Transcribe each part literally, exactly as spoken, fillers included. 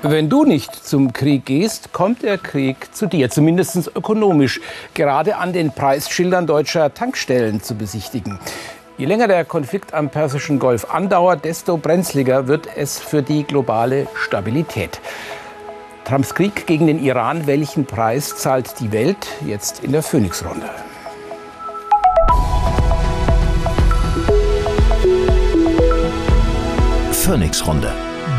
Wenn du nicht zum Krieg gehst, kommt der Krieg zu dir, zumindest ökonomisch, gerade an den Preisschildern deutscher Tankstellen zu besichtigen. Je länger der Konflikt am Persischen Golf andauert, desto brenzliger wird es für die globale Stabilität. Trumps Krieg gegen den Iran, welchen Preis zahlt die Welt? Jetzt in der Phoenix-Runde. Phoenix-Runde.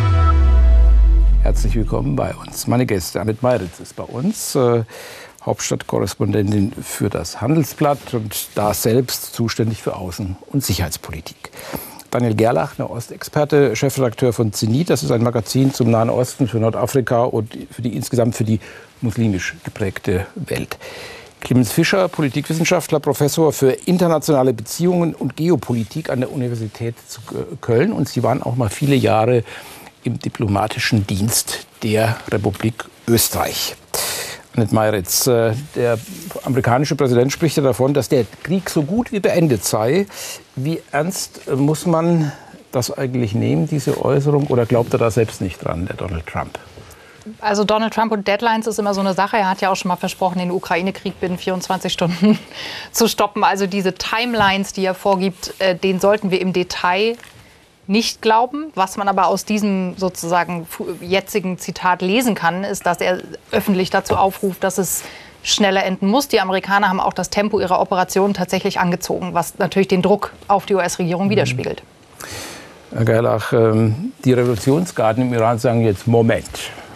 Herzlich willkommen bei uns. Meine Gäste, Annette Meiritz ist bei uns, äh, Hauptstadtkorrespondentin für das Handelsblatt und da selbst zuständig für Außen- und Sicherheitspolitik. Daniel Gerlach, Nahostexperte, Chefredakteur von Zenit. Das ist ein Magazin zum Nahen Osten, für Nordafrika und für die, insgesamt für die muslimisch geprägte Welt. Clemens Fischer, Politikwissenschaftler, Professor für internationale Beziehungen und Geopolitik an der Universität zu Köln. Und Sie waren auch mal viele Jahre im diplomatischen Dienst der Republik Österreich. Annette Meiritz, der amerikanische Präsident spricht ja davon, dass der Krieg so gut wie beendet sei. Wie ernst muss man das eigentlich nehmen, diese Äußerung? Oder glaubt er da selbst nicht dran, der Donald Trump? Also Donald Trump und Deadlines ist immer so eine Sache. Er hat ja auch schon mal versprochen, den Ukraine-Krieg binnen vierundzwanzig Stunden zu stoppen. Also diese Timelines, die er vorgibt, den sollten wir im Detail nicht glauben. Was man aber aus diesem sozusagen jetzigen Zitat lesen kann, ist, dass er öffentlich dazu aufruft, dass es schneller enden muss. Die Amerikaner haben auch das Tempo ihrer Operationen tatsächlich angezogen, was natürlich den Druck auf die U S-Regierung widerspiegelt. Herr Gerlach, die Revolutionsgarden im Iran sagen jetzt, Moment,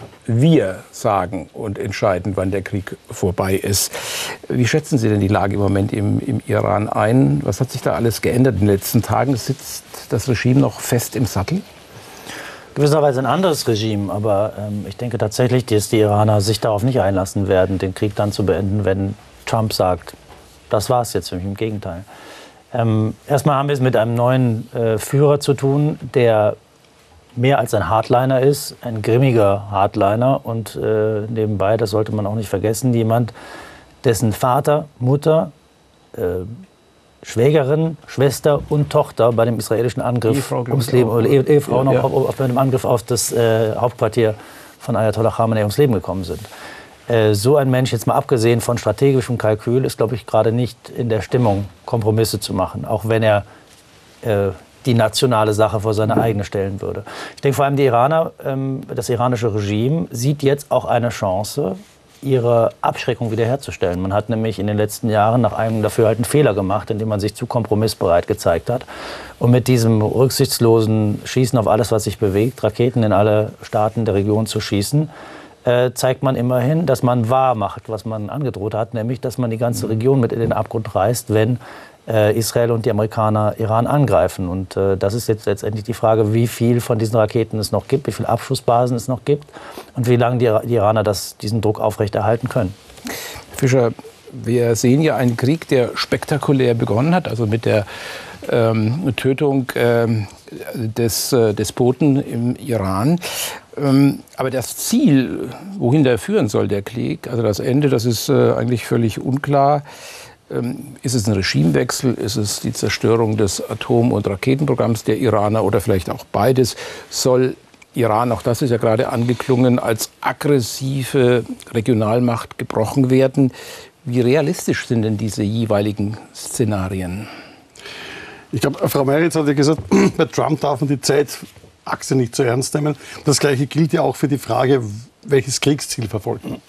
wir sagen und entscheiden, wann der Krieg vorbei ist. Wie schätzen Sie denn die Lage im Moment im, im Iran ein? Was hat sich da alles geändert in den letzten Tagen? Sitzt das Regime noch fest im Sattel? Gewisserweise ein anderes Regime, aber ähm, ich denke tatsächlich, dass die Iraner sich darauf nicht einlassen werden, den Krieg dann zu beenden, wenn Trump sagt, das war's jetzt für mich, im Gegenteil. Ähm, erstmal haben wir es mit einem neuen äh, Führer zu tun, der mehr als ein Hardliner ist, ein grimmiger Hardliner und äh, nebenbei, das sollte man auch nicht vergessen, jemand, dessen Vater, Mutter, äh, Schwägerin, Schwester und Tochter bei dem israelischen Angriff Ehefrau, ums Leben, oder Ehe, Ehefrau ja, noch ja. Auf, auf, bei dem Angriff auf das äh, Hauptquartier von Ayatollah Khamenei ums Leben gekommen sind. Äh, so ein Mensch, jetzt mal abgesehen von strategischem Kalkül, ist, glaube ich, gerade nicht in der Stimmung, Kompromisse zu machen, auch wenn er äh, die nationale Sache vor seine eigene stellen würde. Ich denke vor allem, die Iraner, ähm, das iranische Regime sieht jetzt auch eine Chance, ihre Abschreckung wiederherzustellen. Man hat nämlich in den letzten Jahren nach einem Dafürhalten Fehler gemacht, indem man sich zu kompromissbereit gezeigt hat. Und mit diesem rücksichtslosen Schießen auf alles, was sich bewegt, Raketen in alle Staaten der Region zu schießen, äh, zeigt man immerhin, dass man wahr macht, was man angedroht hat, nämlich, dass man die ganze Region mit in den Abgrund reißt, wenn Israel und die Amerikaner Iran angreifen. Und äh, das ist jetzt letztendlich die Frage, wie viel von diesen Raketen es noch gibt, wie viele Abschussbasen es noch gibt und wie lange die, die Iraner das, diesen Druck aufrechterhalten können. Fischer, wir sehen ja einen Krieg, der spektakulär begonnen hat, also mit der ähm, Tötung ähm, des äh, Despoten im Iran. Ähm, aber das Ziel, wohin der führen soll, der Krieg, also das Ende, das ist äh, eigentlich völlig unklar. Ist es ein Regimewechsel? Ist es die Zerstörung des Atom- und Raketenprogramms der Iraner oder vielleicht auch beides? Soll Iran, auch das ist ja gerade angeklungen, als aggressive Regionalmacht gebrochen werden? Wie realistisch sind denn diese jeweiligen Szenarien? Ich glaube, Frau Meiritz hat ja gesagt, bei Trump darf man die Zeitachse nicht so ernst nehmen. Das Gleiche gilt ja auch für die Frage, welches Kriegsziel verfolgt man.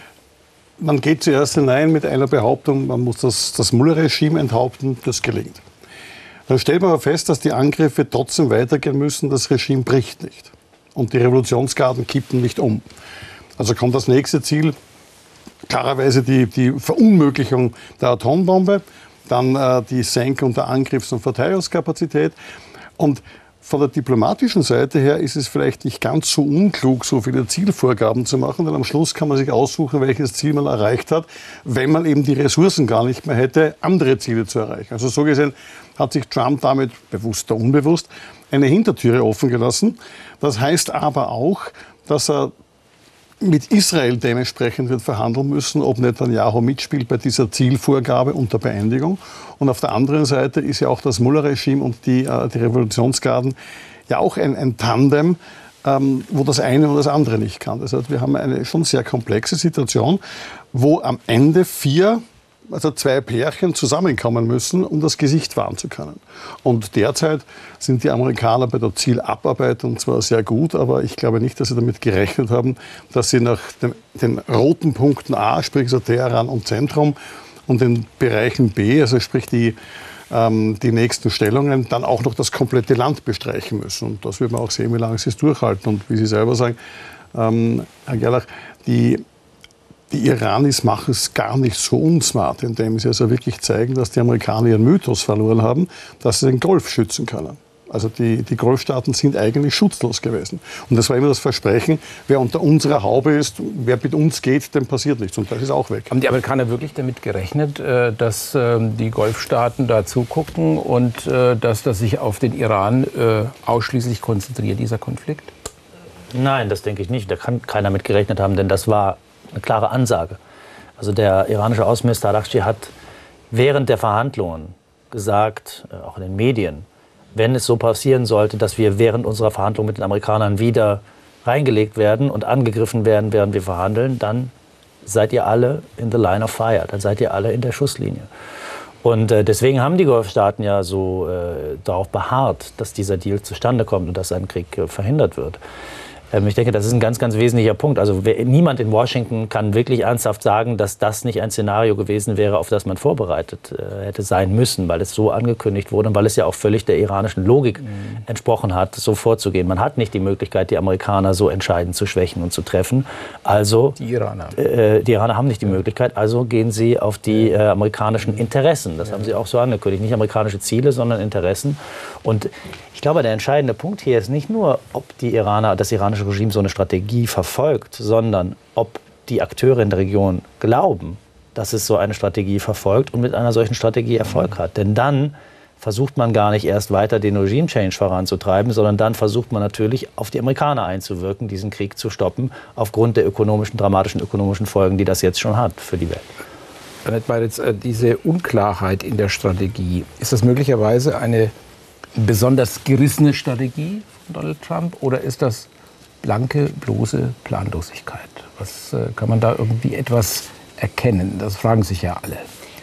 Man geht zuerst hinein mit einer Behauptung, man muss das, das Mullah-Regime enthaupten, das gelingt. Dann stellt man aber fest, dass die Angriffe trotzdem weitergehen müssen, das Regime bricht nicht. Und die Revolutionsgarden kippen nicht um. Also kommt das nächste Ziel, klarerweise die, die Verunmöglichung der Atombombe, dann äh, die Senkung der Angriffs- und Verteidigungskapazität. Und von der diplomatischen Seite her ist es vielleicht nicht ganz so unklug, so viele Zielvorgaben zu machen, weil am Schluss kann man sich aussuchen, welches Ziel man erreicht hat, wenn man eben die Ressourcen gar nicht mehr hätte, andere Ziele zu erreichen. Also so gesehen hat sich Trump damit, bewusst oder unbewusst, eine Hintertüre offen gelassen. Das heißt aber auch, dass er mit Israel dementsprechend wird verhandeln müssen, ob Netanyahu mitspielt bei dieser Zielvorgabe und der Beendigung. Und auf der anderen Seite ist ja auch das Mullah-Regime und die, äh, die Revolutionsgarden ja auch ein, ein Tandem, ähm, wo das eine oder das andere nicht kann. Das heißt, wir haben eine schon sehr komplexe Situation, wo am Ende vier, also zwei Pärchen zusammenkommen müssen, um das Gesicht wahren zu können. Und derzeit sind die Amerikaner bei der Zielabarbeitung zwar sehr gut, aber ich glaube nicht, dass sie damit gerechnet haben, dass sie nach dem, den roten Punkten A, sprich so Teheran und Zentrum, und den Bereichen B, also sprich die, ähm, die nächsten Stellungen, dann auch noch das komplette Land bestreichen müssen. Und das wird man auch sehen, wie lange sie es durchhalten. Und wie Sie selber sagen, ähm, Herr Gerlach, die Die Iranis machen es gar nicht so unsmart, indem sie also wirklich zeigen, dass die Amerikaner ihren Mythos verloren haben, dass sie den Golf schützen können. Also die, die Golfstaaten sind eigentlich schutzlos gewesen. Und das war immer das Versprechen, wer unter unserer Haube ist, wer mit uns geht, dem passiert nichts. Und das ist auch weg. Haben die Amerikaner wirklich damit gerechnet, dass die Golfstaaten da zugucken und dass das sich auf den Iran ausschließlich konzentriert, dieser Konflikt? Nein, das denke ich nicht. Da kann keiner mit gerechnet haben, denn das war eine klare Ansage. Also der iranische Außenminister Araghchi hat während der Verhandlungen gesagt, auch in den Medien, wenn es so passieren sollte, dass wir während unserer Verhandlungen mit den Amerikanern wieder reingelegt werden und angegriffen werden, während wir verhandeln, dann seid ihr alle in the line of fire, dann seid ihr alle in der Schusslinie. Und äh, deswegen haben die Golfstaaten ja so äh, darauf beharrt, dass dieser Deal zustande kommt und dass ein Krieg äh, verhindert wird. Ich denke, das ist ein ganz, ganz wesentlicher Punkt. Also niemand in Washington kann wirklich ernsthaft sagen, dass das nicht ein Szenario gewesen wäre, auf das man vorbereitet äh, hätte sein müssen, weil es so angekündigt wurde und weil es ja auch völlig der iranischen Logik mhm. entsprochen hat, so vorzugehen. Man hat nicht die Möglichkeit, die Amerikaner so entscheidend zu schwächen und zu treffen. Also die Iraner. Äh, die Iraner haben nicht die Möglichkeit, also gehen sie auf die äh, amerikanischen Interessen. Das ja. haben sie auch so angekündigt. Nicht amerikanische Ziele, sondern Interessen. Und ich glaube, der entscheidende Punkt hier ist nicht nur, ob die Iraner, das iranische Regime so eine Strategie verfolgt, sondern ob die Akteure in der Region glauben, dass es so eine Strategie verfolgt und mit einer solchen Strategie Erfolg hat. Denn dann versucht man gar nicht erst weiter den Regime-Change voranzutreiben, sondern dann versucht man natürlich auf die Amerikaner einzuwirken, diesen Krieg zu stoppen, aufgrund der ökonomischen, dramatischen ökonomischen Folgen, die das jetzt schon hat für die Welt. Annette Meiritz, diese Unklarheit in der Strategie, ist das möglicherweise eine besonders gerissene Strategie von Donald Trump oder ist das blanke, bloße Planlosigkeit? Was äh, kann man da irgendwie etwas erkennen? Das fragen sich ja alle.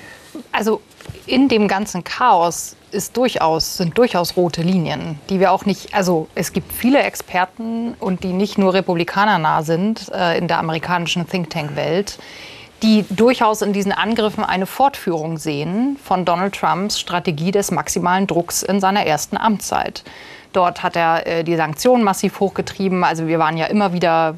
Also in dem ganzen Chaos ist durchaus, sind durchaus rote Linien, die wir auch nicht, also es gibt viele Experten und die nicht nur republikanernah sind äh, in der amerikanischen Think-Tank-Welt, die durchaus in diesen Angriffen eine Fortführung sehen von Donald Trumps Strategie des maximalen Drucks in seiner ersten Amtszeit. Dort hat er äh, die Sanktionen massiv hochgetrieben. Also wir waren ja immer wieder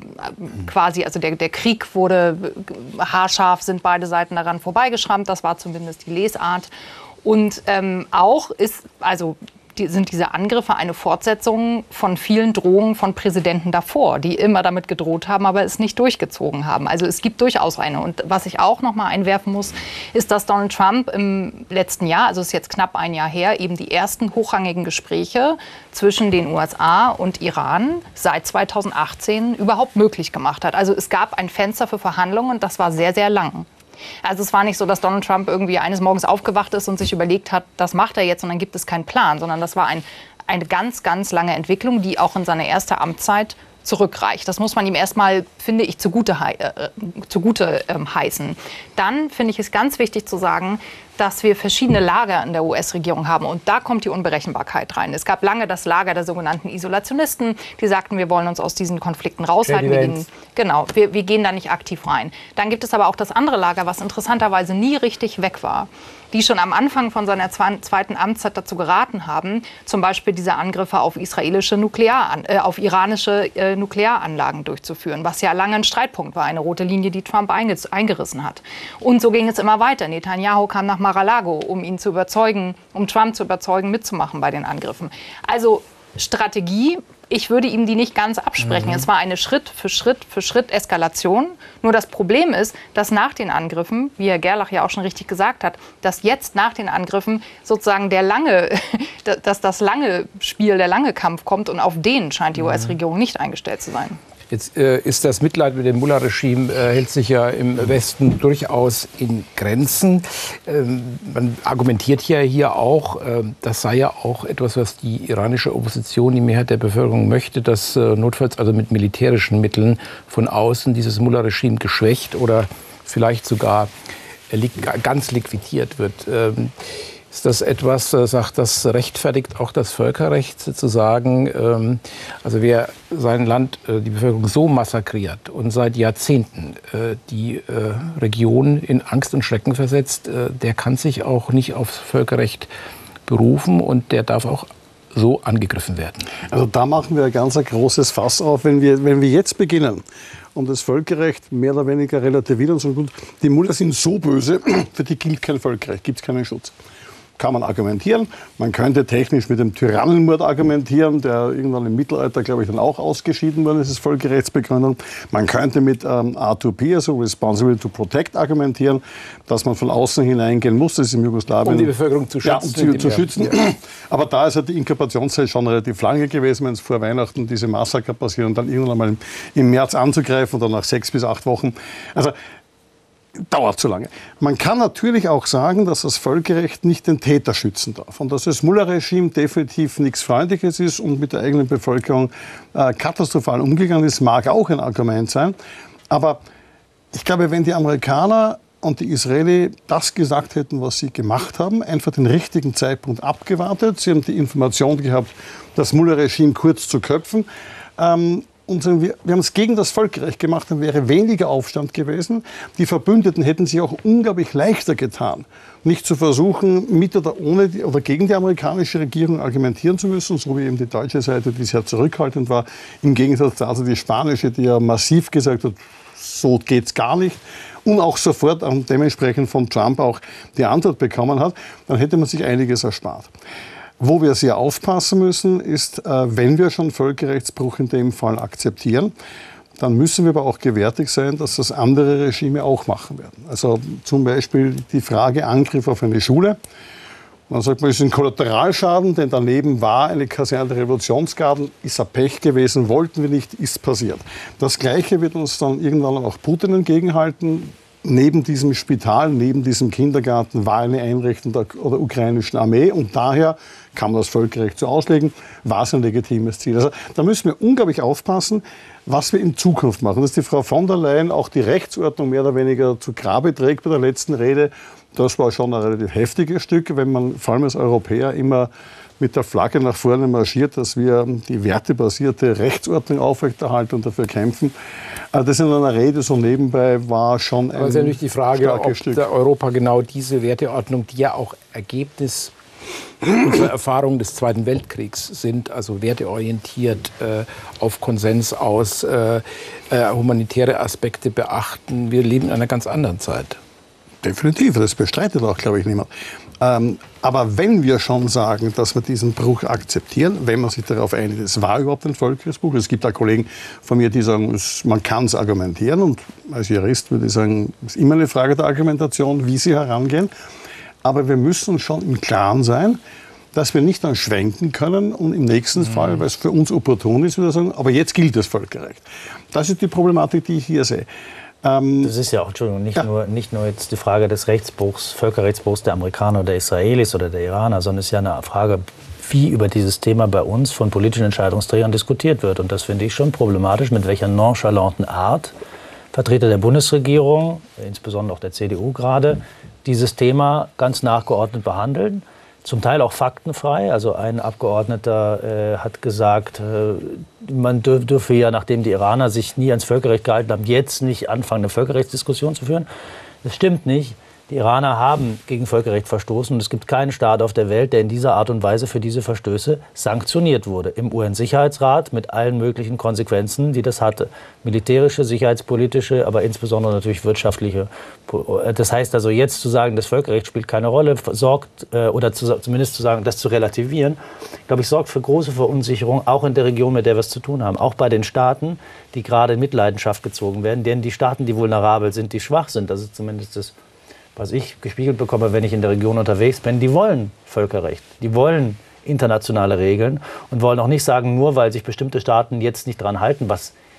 äh, quasi, also der, der Krieg wurde äh, haarscharf, sind beide Seiten daran vorbeigeschrammt. Das war zumindest die Lesart. Und ähm, auch ist, also die, sind diese Angriffe eine Fortsetzung von vielen Drohungen von Präsidenten davor, die immer damit gedroht haben, aber es nicht durchgezogen haben. Also es gibt durchaus eine. Und was ich auch noch mal einwerfen muss, ist, dass Donald Trump im letzten Jahr, also es ist jetzt knapp ein Jahr her, eben die ersten hochrangigen Gespräche zwischen den U S A und Iran seit zweitausendachtzehn überhaupt möglich gemacht hat. Also es gab ein Fenster für Verhandlungen und das war sehr, sehr lang. Also es war nicht so, dass Donald Trump irgendwie eines Morgens aufgewacht ist und sich überlegt hat, das macht er jetzt und dann gibt es keinen Plan, sondern das war ein, eine ganz, ganz lange Entwicklung, die auch in seine erste Amtszeit zurückreicht. Das muss man ihm erstmal, finde ich, zugute, äh, zugute ähm, heißen. Dann finde ich es ganz wichtig zu sagen, dass wir verschiedene Lager in der U S-Regierung haben. Und da kommt die Unberechenbarkeit rein. Es gab lange das Lager der sogenannten Isolationisten, die sagten, wir wollen uns aus diesen Konflikten raushalten. Wir gehen, genau, wir, wir gehen da nicht aktiv rein. Dann gibt es aber auch das andere Lager, was interessanterweise nie richtig weg war, die schon am Anfang von seiner zweiten Amtszeit dazu geraten haben, zum Beispiel diese Angriffe auf israelische Nuklear, äh, auf iranische äh, Nuklearanlagen durchzuführen, was ja lange ein Streitpunkt war, eine rote Linie, die Trump eingerissen hat. Und so ging es immer weiter. Netanyahu kam nach Mar-a-Lago, um ihn zu überzeugen, um Trump zu überzeugen, mitzumachen bei den Angriffen. Also Strategie, ich würde ihm die nicht ganz absprechen. Mhm. Es war eine Schritt für Schritt für Schritt Eskalation. Nur das Problem ist, dass nach den Angriffen, wie Herr Gerlach ja auch schon richtig gesagt hat, dass jetzt nach den Angriffen sozusagen der lange, dass das lange Spiel, der lange Kampf kommt und auf den scheint die U S-Regierung nicht eingestellt zu sein. Jetzt äh, ist das Mitleid mit dem Mullah-Regime, äh, hält sich ja im Westen durchaus in Grenzen. Ähm, man argumentiert ja hier auch, äh, das sei ja auch etwas, was die iranische Opposition, die Mehrheit der Bevölkerung möchte, dass äh, notfalls also mit militärischen Mitteln von außen dieses Mullah-Regime geschwächt oder vielleicht sogar äh, li ganz liquidiert wird. Ähm, Ist das etwas, sagt das rechtfertigt auch das Völkerrecht, zu sagen, ähm, also wer sein Land, äh, die Bevölkerung so massakriert und seit Jahrzehnten äh, die äh, Region in Angst und Schrecken versetzt, äh, der kann sich auch nicht aufs Völkerrecht berufen und der darf auch so angegriffen werden. Also da machen wir ein ganz ein großes Fass auf, wenn wir, wenn wir jetzt beginnen und das Völkerrecht mehr oder weniger relativieren und sagen, gut, die Mullahs sind so böse, für die gilt kein Völkerrecht, gibt es keinen Schutz. Kann man argumentieren. Man könnte technisch mit dem Tyrannenmord argumentieren, der irgendwann im Mittelalter, glaube ich, dann auch ausgeschieden worden ist, ist Völkerrechtsbegründung. Man könnte mit ähm, R zwei P, also Responsible to Protect, argumentieren, dass man von außen hineingehen muss. Das ist im Jugoslawien. Um die Bevölkerung zu schützen. Ja, um sie zu schützen. Ja. Aber da ist ja die Inkubationszeit schon relativ lange gewesen, wenn es vor Weihnachten diese Massaker passieren und dann irgendwann einmal im, im März anzugreifen oder nach sechs bis acht Wochen. Also dauert zu lange. Man kann natürlich auch sagen, dass das Völkerrecht nicht den Täter schützen darf und dass das Mullah-Regime definitiv nichts Freundliches ist und mit der eigenen Bevölkerung äh, katastrophal umgegangen ist, mag auch ein Argument sein. Aber ich glaube, wenn die Amerikaner und die Israelis das gesagt hätten, was sie gemacht haben, einfach den richtigen Zeitpunkt abgewartet, sie haben die Information gehabt, das Mullah-Regime kurz zu köpfen, ähm, und wir, wir haben es gegen das Völkerrecht gemacht, dann wäre weniger Aufstand gewesen. Die Verbündeten hätten sich auch unglaublich leichter getan, nicht zu versuchen, mit oder ohne die, oder gegen die amerikanische Regierung argumentieren zu müssen, so wie eben die deutsche Seite, die sehr zurückhaltend war, im Gegensatz dazu die spanische, die ja massiv gesagt hat, so geht's gar nicht. Und auch sofort dementsprechend von Trump auch die Antwort bekommen hat, dann hätte man sich einiges erspart. Wo wir sehr aufpassen müssen, ist, wenn wir schon Völkerrechtsbruch in dem Fall akzeptieren, dann müssen wir aber auch gewärtig sein, dass das andere Regime auch machen werden. Also zum Beispiel die Frage Angriff auf eine Schule. Dann sagt man, es ist ein Kollateralschaden, denn daneben war eine Kaserne der Revolutionsgarden, ist ein Pech gewesen, wollten wir nicht, ist passiert. Das Gleiche wird uns dann irgendwann auch Putin entgegenhalten. Neben diesem Spital, neben diesem Kindergarten war eine Einrichtung der, der ukrainischen Armee und daher kann man das Völkerrecht so auslegen, war es ein legitimes Ziel. Also da müssen wir unglaublich aufpassen, was wir in Zukunft machen. Dass die Frau von der Leyen auch die Rechtsordnung mehr oder weniger zu Grabe trägt bei der letzten Rede, das war schon ein relativ heftiges Stück, wenn man vor allem als Europäer immer mit der Flagge nach vorne marschiert, dass wir die wertebasierte Rechtsordnung aufrechterhalten und dafür kämpfen. Das in einer Rede so nebenbei war schon ein Aber es ist ja natürlich die Frage, ob Stück. der Europa genau diese Werteordnung, die ja auch Ergebnis unserer Erfahrungen des Zweiten Weltkriegs sind, also werteorientiert, äh, auf Konsens aus, äh, äh, humanitäre Aspekte beachten. Wir leben in einer ganz anderen Zeit. Definitiv, das bestreitet auch, glaube ich, niemand. Ähm, aber wenn wir schon sagen, dass wir diesen Bruch akzeptieren, wenn man sich darauf einigt, es war überhaupt ein Völkerrechtsbruch. Es gibt auch Kollegen von mir, die sagen, es, man kann es argumentieren. Und als Jurist würde ich sagen, es ist immer eine Frage der Argumentation, wie sie herangehen. Aber wir müssen schon im Klaren sein, dass wir nicht dann schwenken können und im nächsten mhm. Fall, weil es für uns opportun ist, wieder sagen, aber jetzt gilt das Völkerrecht. Das ist die Problematik, die ich hier sehe. Das ist ja auch, Entschuldigung, nicht, ja. nur, nicht nur jetzt die Frage des Rechtsbruchs, Völkerrechtsbruchs der Amerikaner oder der Israelis oder der Iraner, sondern es ist ja eine Frage, wie über dieses Thema bei uns von politischen Entscheidungsträgern diskutiert wird. Und das finde ich schon problematisch, mit welcher nonchalanten Art Vertreter der Bundesregierung, insbesondere auch der C D U gerade, dieses Thema ganz nachgeordnet behandeln. Zum Teil auch faktenfrei. Also ein Abgeordneter äh, hat gesagt, äh, man dürf, dürfe ja, nachdem die Iraner sich nie ans Völkerrecht gehalten haben, jetzt nicht anfangen, eine Völkerrechtsdiskussion zu führen. Das stimmt nicht. Die Iraner haben gegen Völkerrecht verstoßen und es gibt keinen Staat auf der Welt, der in dieser Art und Weise für diese Verstöße sanktioniert wurde. Im U N-Sicherheitsrat mit allen möglichen Konsequenzen, die das hatte. Militärische, sicherheitspolitische, aber insbesondere natürlich wirtschaftliche. Das heißt also jetzt zu sagen, das Völkerrecht spielt keine Rolle, sorgt, oder zu, zumindest zu sagen, das zu relativieren, glaube ich, sorgt für große Verunsicherung, auch in der Region, mit der wir es zu tun haben. Auch bei den Staaten, die gerade in Mitleidenschaft gezogen werden. Denn die Staaten, die vulnerabel sind, die schwach sind, das ist zumindest das, was ich gespiegelt bekomme, wenn ich in der Region unterwegs bin, die wollen Völkerrecht, die wollen internationale Regeln und wollen auch nicht sagen, nur weil sich bestimmte Staaten jetzt nicht dran halten, was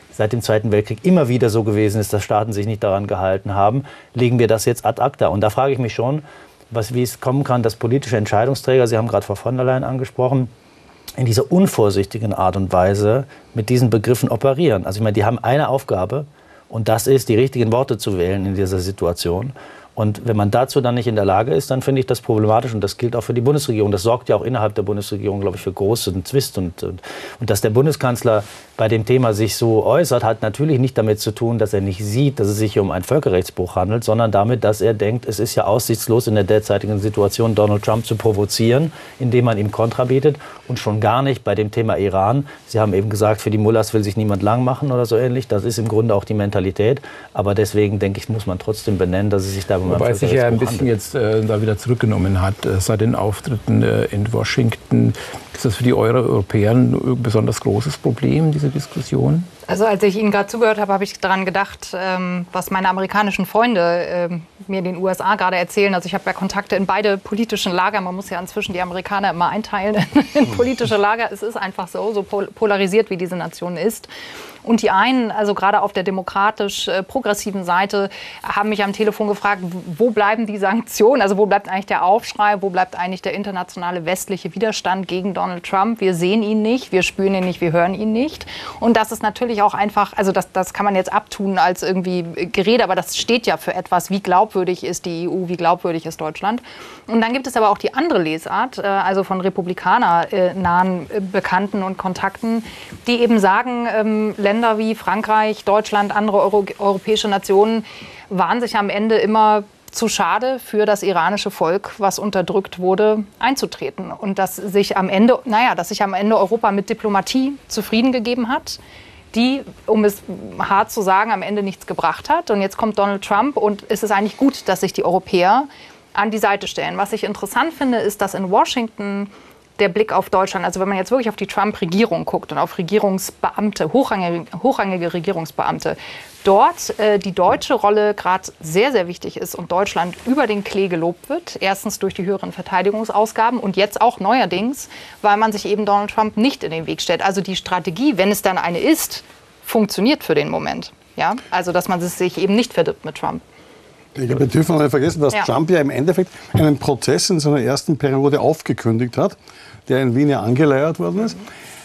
seit dem Zweiten Weltkrieg immer wieder so gewesen ist, dass Staaten sich nicht daran gehalten haben, legen wir das jetzt ad acta. Und da frage ich mich schon, was, wie es kommen kann, dass politische Entscheidungsträger, Sie haben gerade Frau von der Leyen angesprochen, in dieser unvorsichtigen Art und Weise mit diesen Begriffen operieren. Also ich meine, die haben eine Aufgabe und das ist, die richtigen Worte zu wählen in dieser Situation. Und wenn man dazu dann nicht in der Lage ist, dann finde ich das problematisch. Und das gilt auch für die Bundesregierung. Das sorgt ja auch innerhalb der Bundesregierung, glaube ich, für großen Zwist. Und, und, und dass der Bundeskanzler bei dem Thema sich so äußert, hat natürlich nicht damit zu tun, dass er nicht sieht, dass es sich um einen Völkerrechtsbruch handelt, sondern damit, dass er denkt, es ist ja aussichtslos in der derzeitigen Situation, Donald Trump zu provozieren, indem man ihm Kontra bietet. Und schon gar nicht bei dem Thema Iran. Sie haben eben gesagt, für die Mullahs will sich niemand lang machen oder so ähnlich. Das ist im Grunde auch die Mentalität. Aber deswegen, denke ich, muss man trotzdem benennen, dass es sich da um Wobei sich ja ein bisschen jetzt äh, da wieder zurückgenommen hat äh, seit den Auftritten äh, in Washington. Ist das für die Europäer ein besonders großes Problem, diese Diskussion? Also als ich Ihnen gerade zugehört habe, habe ich daran gedacht, ähm, was meine amerikanischen Freunde ähm, mir in den U S A gerade erzählen. Also ich habe ja Kontakte in beide politischen Lager. Man muss ja inzwischen die Amerikaner immer einteilen in politische Lager. Es ist einfach so, so pol- polarisiert, wie diese Nation ist. Und die einen, also gerade auf der demokratisch-progressiven Seite, haben mich am Telefon gefragt, wo bleiben die Sanktionen? Also wo bleibt eigentlich der Aufschrei? Wo bleibt eigentlich der internationale westliche Widerstand gegen Donald Trump? Wir sehen ihn nicht, wir spüren ihn nicht, wir hören ihn nicht. Und das ist natürlich auch einfach, also das, das kann man jetzt abtun als irgendwie Gerede, aber das steht ja für etwas, wie glaubwürdig ist die E U, wie glaubwürdig ist Deutschland. Und dann gibt es aber auch die andere Lesart, also von republikanernahen Bekannten und Kontakten, die eben sagen, ähm, Länder wie Frankreich, Deutschland, andere Euro- europäische Nationen waren sich am Ende immer zu schade für das iranische Volk, was unterdrückt wurde, einzutreten. Und dass sich am Ende, naja, dass sich am Ende Europa mit Diplomatie zufrieden gegeben hat, die, um es hart zu sagen, am Ende nichts gebracht hat. Und jetzt kommt Donald Trump und es ist eigentlich gut, dass sich die Europäer an die Seite stellen. Was ich interessant finde, ist, dass in Washington der Blick auf Deutschland, also wenn man jetzt wirklich auf die Trump-Regierung guckt und auf Regierungsbeamte, hochrangige, hochrangige Regierungsbeamte, dort äh, die deutsche Rolle gerade sehr, sehr wichtig ist und Deutschland über den Klee gelobt wird. Erstens durch die höheren Verteidigungsausgaben und jetzt auch neuerdings, weil man sich eben Donald Trump nicht in den Weg stellt. Also die Strategie, wenn es dann eine ist, funktioniert für den Moment. Ja? Also dass man sich eben nicht verdirbt mit Trump. Ich glaube, wir dürfen nicht vergessen, dass ja. Trump ja im Endeffekt einen Prozess in seiner ersten Periode aufgekündigt hat, der in Wien ja angeleiert worden ist,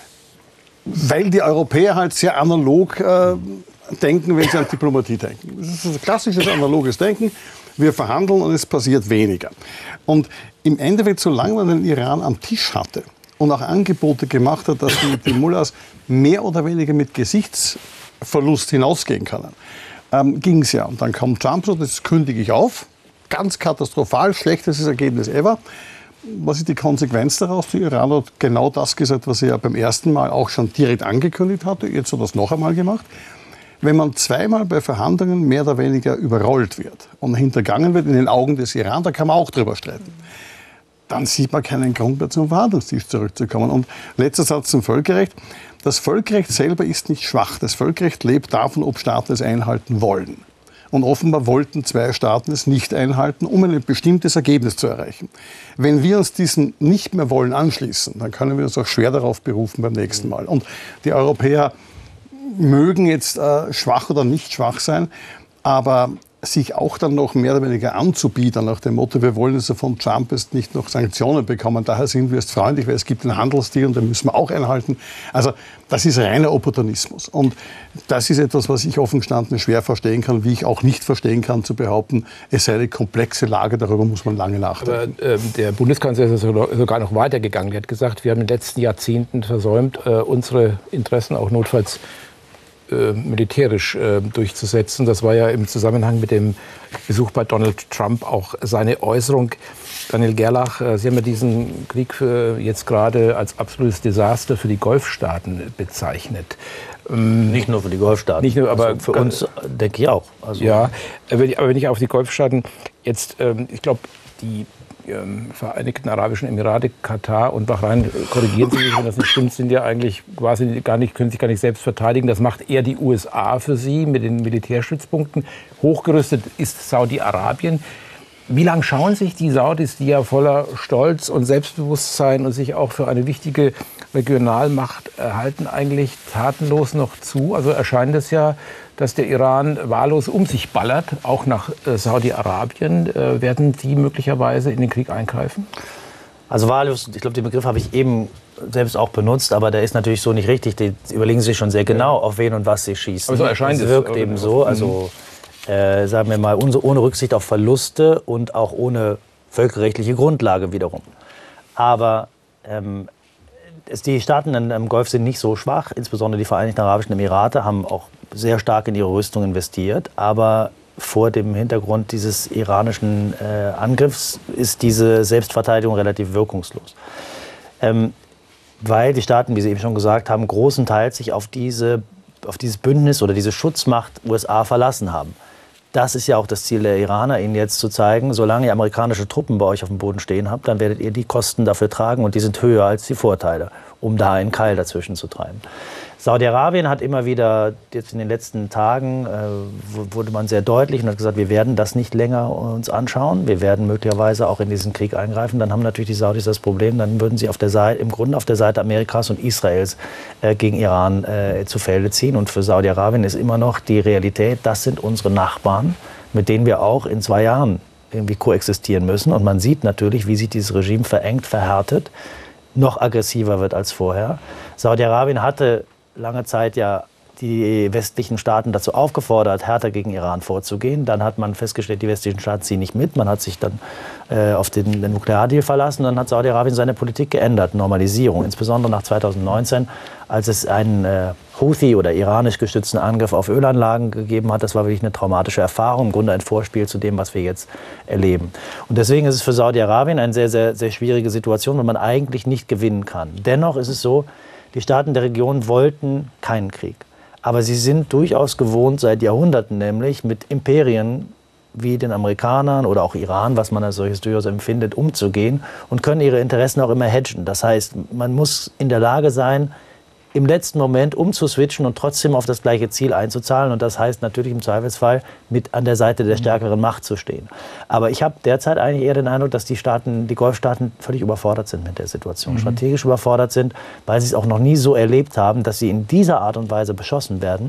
weil die Europäer halt sehr analog äh, denken, wenn sie an Diplomatie denken. Das ist ein klassisches analoges Denken. Wir verhandeln und es passiert weniger. Und im Endeffekt, solange man den Iran am Tisch hatte und auch Angebote gemacht hat, dass die, die Mullahs mehr oder weniger mit Gesichtsverlust hinausgehen können, ähm, ging es ja. Und dann kam Trump so, das kündige ich auf. Ganz katastrophal, schlechtestes Ergebnis ever. Was ist die Konsequenz daraus? Die Iraner hat genau das gesagt, was sie ja beim ersten Mal auch schon direkt angekündigt hatte. Jetzt hat er das noch einmal gemacht. Wenn man zweimal bei Verhandlungen mehr oder weniger überrollt wird und hintergangen wird in den Augen des Iran, da kann man auch drüber streiten. Dann sieht man keinen Grund mehr, zum Verhandlungstisch zurückzukommen. Und letzter Satz zum Völkerrecht. Das Völkerrecht selber ist nicht schwach. Das Völkerrecht lebt davon, ob Staaten es einhalten wollen. Und offenbar wollten zwei Staaten es nicht einhalten, um ein bestimmtes Ergebnis zu erreichen. Wenn wir uns diesen nicht mehr wollen anschließen, dann können wir uns auch schwer darauf berufen beim nächsten Mal. Und die Europäer mögen jetzt äh, schwach oder nicht schwach sein, aber sich auch dann noch mehr oder weniger anzubieten nach dem Motto, wir wollen also von Trump jetzt nicht noch Sanktionen bekommen, daher sind wir jetzt freundlich, weil es gibt einen Handelsdeal und den müssen wir auch einhalten. Also das ist reiner Opportunismus. Und das ist etwas, was ich offen gestanden schwer verstehen kann, wie ich auch nicht verstehen kann, zu behaupten, es sei eine komplexe Lage, darüber muss man lange nachdenken. Aber äh, der Bundeskanzler ist sogar noch weitergegangen. Er hat gesagt, wir haben in den letzten Jahrzehnten versäumt, äh, unsere Interessen auch notfalls Äh, militärisch äh, durchzusetzen. Das war ja im Zusammenhang mit dem Besuch bei Donald Trump auch seine Äußerung. Daniel Gerlach, äh, Sie haben ja diesen Krieg für jetzt gerade als absolutes Desaster für die Golfstaaten bezeichnet. Ähm, nicht nur für die Golfstaaten, nicht nur, aber also für uns denke ich auch. Also ja, aber wenn ich auf die Golfstaaten jetzt, ähm, ich glaube, die ähm, Vereinigten Arabischen Emirate, Katar und Bahrain, korrigieren Sie mich, wenn das nicht stimmt, sind ja eigentlich quasi gar nicht, können sich gar nicht selbst verteidigen. Das macht eher die U S A für sie mit den Militärstützpunkten. Hochgerüstet ist Saudi-Arabien. Wie lange schauen sich die Saudis, die ja voller Stolz und Selbstbewusstsein und sich auch für eine wichtige Regionalmacht erhalten, eigentlich tatenlos noch zu? Also erscheint es ja, dass der Iran wahllos um sich ballert, auch nach äh, Saudi-Arabien. Äh, werden die möglicherweise in den Krieg eingreifen? Also wahllos, ich glaube, den Begriff habe ich eben selbst auch benutzt, aber der ist natürlich so nicht richtig. Die überlegen sich schon sehr genau, auf wen und was sie schießen. Aber so erscheint es. Es wirkt eben so, also äh, sagen wir mal, ohne Rücksicht auf Verluste und auch ohne völkerrechtliche Grundlage wiederum. Aber ähm, es, die Staaten im Golf sind nicht so schwach, insbesondere die Vereinigten Arabischen Emirate haben auch sehr stark in ihre Rüstung investiert, aber vor dem Hintergrund dieses iranischen äh, Angriffs ist diese Selbstverteidigung relativ wirkungslos. Ähm, weil die Staaten, wie Sie eben schon gesagt haben, großenteils sich auf, diese, auf dieses Bündnis oder diese Schutzmacht U S A verlassen haben. Das ist ja auch das Ziel der Iraner, ihnen jetzt zu zeigen, solange ihr amerikanische Truppen bei euch auf dem Boden stehen habt, dann werdet ihr die Kosten dafür tragen und die sind höher als die Vorteile, um da einen Keil dazwischen zu treiben. Saudi-Arabien hat immer wieder, jetzt in den letzten Tagen, äh, wurde man sehr deutlich und hat gesagt, wir werden das nicht länger uns anschauen. Wir werden möglicherweise auch in diesen Krieg eingreifen. Dann haben natürlich die Saudis das Problem, dann würden sie auf der Seite, im Grunde auf der Seite Amerikas und Israels äh, gegen Iran äh, zu Felde ziehen. Und für Saudi-Arabien ist immer noch die Realität, das sind unsere Nachbarn, mit denen wir auch in zwei Jahren irgendwie koexistieren müssen. Und man sieht natürlich, wie sich dieses Regime verengt, verhärtet, noch aggressiver wird als vorher. Saudi-Arabien hatte lange Zeit ja die westlichen Staaten dazu aufgefordert, härter gegen Iran vorzugehen. Dann hat man festgestellt, die westlichen Staaten ziehen nicht mit. Man hat sich dann äh, auf den, den Nukleardeal verlassen. Dann hat Saudi-Arabien seine Politik geändert, Normalisierung. Insbesondere nach zweitausendneunzehn, als es einen äh, Houthi- oder iranisch gestützten Angriff auf Ölanlagen gegeben hat. Das war wirklich eine traumatische Erfahrung, im Grunde ein Vorspiel zu dem, was wir jetzt erleben. Und deswegen ist es für Saudi-Arabien eine sehr, sehr, sehr schwierige Situation, weil man eigentlich nicht gewinnen kann. Dennoch ist es so, die Staaten der Region wollten keinen Krieg. Aber sie sind durchaus gewohnt, seit Jahrhunderten nämlich, mit Imperien wie den Amerikanern oder auch Iran, was man als solches durchaus empfindet, umzugehen und können ihre Interessen auch immer hedgen. Das heißt, man muss in der Lage sein, im letzten Moment umzuswitchen und trotzdem auf das gleiche Ziel einzuzahlen. Und das heißt natürlich im Zweifelsfall, mit an der Seite der stärkeren Macht zu stehen. Aber ich habe derzeit eigentlich eher den Eindruck, dass die Staaten, die Golfstaaten völlig überfordert sind mit der Situation. Mhm. Strategisch überfordert sind, weil sie es auch noch nie so erlebt haben, dass sie in dieser Art und Weise beschossen werden.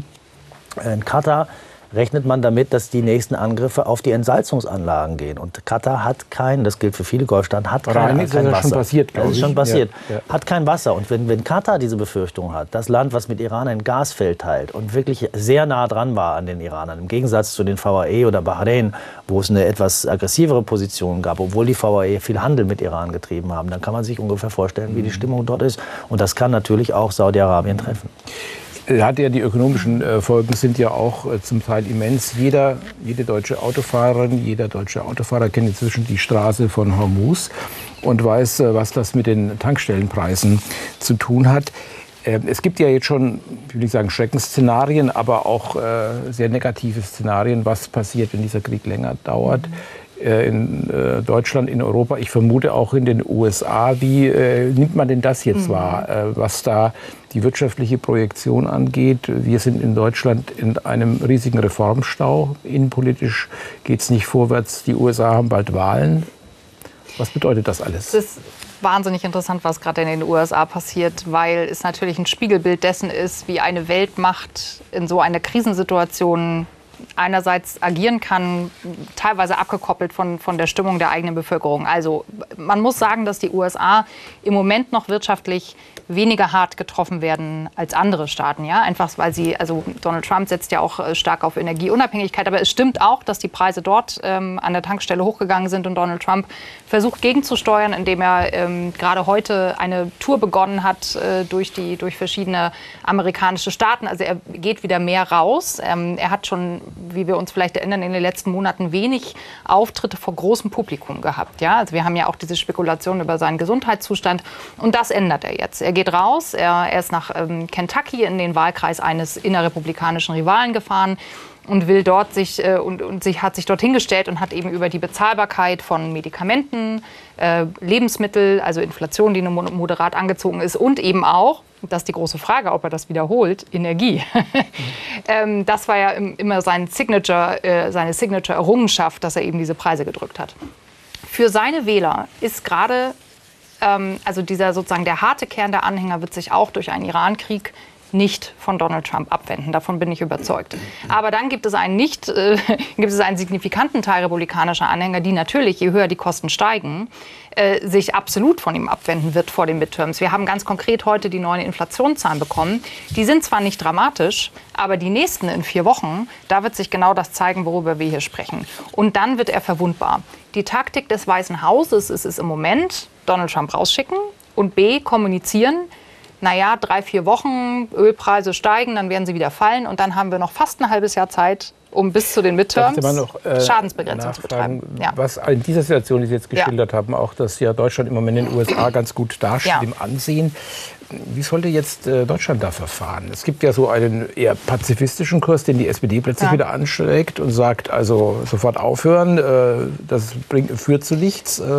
In Katar rechnet man damit, dass die nächsten Angriffe auf die Entsalzungsanlagen gehen. Und Katar hat kein, das gilt für viele Golfstaaten, hat kein, ist kein das Wasser. Schon passiert, das ist schon passiert. Ja, ja. Hat kein Wasser. Und wenn, wenn Katar diese Befürchtung hat, das Land, was mit Iran ein Gasfeld teilt und wirklich sehr nah dran war an den Iranern, im Gegensatz zu den V A E oder Bahrain, wo es eine etwas aggressivere Position gab, obwohl die V A E viel Handel mit Iran getrieben haben, dann kann man sich ungefähr vorstellen, wie die Stimmung dort ist. Und das kann natürlich auch Saudi-Arabien treffen. Hat ja, die ökonomischen äh, Folgen sind ja auch äh, zum Teil immens. Jeder, jede deutsche Autofahrerin, jeder deutsche Autofahrer kennt inzwischen die Straße von Hormuz und weiß, äh, was das mit den Tankstellenpreisen zu tun hat. Äh, es gibt ja jetzt schon, ich will nicht sagen Schreckensszenarien, aber auch äh, sehr negative Szenarien, was passiert, wenn dieser Krieg länger dauert. In äh, Deutschland, in Europa, ich vermute auch in den U S A. Wie äh, nimmt man denn das jetzt mhm. wahr, äh, was da die wirtschaftliche Projektion angeht? Wir sind in Deutschland in einem riesigen Reformstau. Innenpolitisch geht es nicht vorwärts. Die U S A haben bald Wahlen. Was bedeutet das alles? Das ist wahnsinnig interessant, was gerade in den U S A passiert, weil es natürlich ein Spiegelbild dessen ist, wie eine Weltmacht in so einer Krisensituation einerseits agieren kann, teilweise abgekoppelt von, von der Stimmung der eigenen Bevölkerung. Also man muss sagen, dass die U S A im Moment noch wirtschaftlich weniger hart getroffen werden als andere Staaten. Ja? Einfach weil sie, also Donald Trump setzt ja auch stark auf Energieunabhängigkeit, aber es stimmt auch, dass die Preise dort ähm, an der Tankstelle hochgegangen sind und Donald Trump versucht gegenzusteuern, indem er ähm, gerade heute eine Tour begonnen hat äh, durch, die, durch verschiedene amerikanische Staaten. Also er geht wieder mehr raus. Ähm, er hat schon, wie wir uns vielleicht erinnern, in den letzten Monaten wenig Auftritte vor großem Publikum gehabt. Ja? Also wir haben ja auch diese Spekulation über seinen Gesundheitszustand und das ändert er jetzt. Er geht raus, er, er ist nach ähm, Kentucky in den Wahlkreis eines innerrepublikanischen Rivalen gefahren. und will dort sich äh, und, und sich hat sich dorthin gestellt und hat eben über die Bezahlbarkeit von Medikamenten, äh, Lebensmittel, also Inflation, die nur moderat angezogen ist, und eben auch, das ist die große Frage, ob er das wiederholt, Energie. ähm, das war ja immer sein Signature, äh, seine Signature-Errungenschaft, dass er eben diese Preise gedrückt hat. Für seine Wähler ist gerade, ähm, also dieser sozusagen der harte Kern der Anhänger wird sich auch durch einen Iran-Krieg nicht von Donald Trump abwenden. Davon bin ich überzeugt. Aber dann gibt es einen nicht, äh, gibt es einen signifikanten Teil republikanischer Anhänger, die natürlich, je höher die Kosten steigen, äh, sich absolut von ihm abwenden wird vor den Midterms. Wir haben ganz konkret heute die neuen Inflationszahlen bekommen. Die sind zwar nicht dramatisch, aber die nächsten in vier Wochen, da wird sich genau das zeigen, worüber wir hier sprechen. Und dann wird er verwundbar. Die Taktik des Weißen Hauses ist es im Moment, Donald Trump rausschicken und B, kommunizieren, naja, drei, vier Wochen, Ölpreise steigen, dann werden sie wieder fallen. Und dann haben wir noch fast ein halbes Jahr Zeit, um bis zu den Midterms noch, äh, Schadensbegrenzung zu betreiben. Ja. Was in dieser Situation, die Sie jetzt geschildert ja. haben, auch, dass ja Deutschland im Moment in den U S A ganz gut dasteht ja. im Ansehen. Wie sollte jetzt äh, Deutschland da verfahren? Es gibt ja so einen eher pazifistischen Kurs, den die S P D plötzlich ja. wieder anschlägt und sagt, also sofort aufhören, äh, das bringt, führt zu nichts. Äh,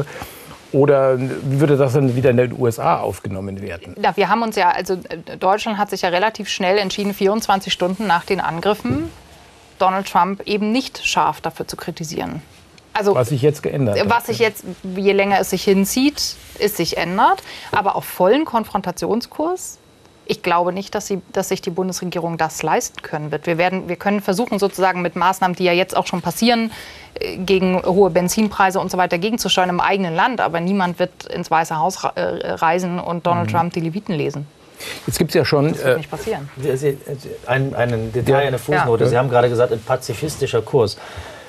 Oder wie würde das dann wieder in den U S A aufgenommen werden? Ja, wir haben uns ja, also Deutschland hat sich ja relativ schnell entschieden, vierundzwanzig Stunden nach den Angriffen Donald Trump eben nicht scharf dafür zu kritisieren. Also, was sich jetzt geändert hat. Was sich jetzt, je länger es sich hinzieht, es sich ändert. Aber auf vollen Konfrontationskurs, ich glaube nicht, dass, sie, dass sich die Bundesregierung das leisten können wird. Wir, werden, wir können versuchen, sozusagen mit Maßnahmen, die ja jetzt auch schon passieren, gegen hohe Benzinpreise und so weiter gegenzusteuern im eigenen Land. Aber niemand wird ins Weiße Haus reisen und Donald mhm. Trump die Leviten lesen. Jetzt gibt es ja schon... Das wird nicht passieren. Sie, ein, einen Detail, eine Fußnote. Ja. Sie haben gerade gesagt, ein pazifistischer Kurs.